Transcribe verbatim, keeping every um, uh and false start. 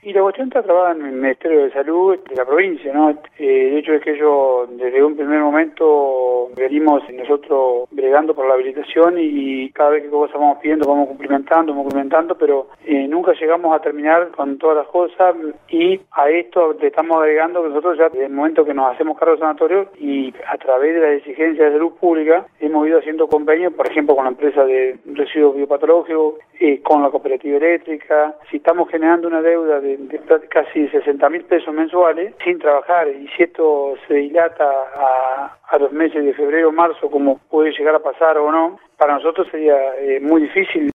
Y la cuestión está trabada en el Ministerio de Salud de la provincia, ¿no? Eh, el hecho es que ellos, desde un primer momento, venimos nosotros bregando por la habilitación y cada vez que cosas vamos pidiendo, vamos cumplimentando, vamos cumplimentando, pero eh, nunca llegamos a terminar con todas las cosas y a esto le estamos agregando que nosotros ya desde el momento que nos hacemos cargo del sanatorio y a través de las exigencias de salud pública hemos ido haciendo convenios, por ejemplo, con la empresa de residuos biopatológicos, eh, con la cooperativa eléctrica. Si estamos generando una deuda de, de casi sesenta mil pesos mensuales sin trabajar y si esto se dilata a, a los meses de febrero o marzo, como puede llegar a pasar o no, para nosotros sería eh, muy difícil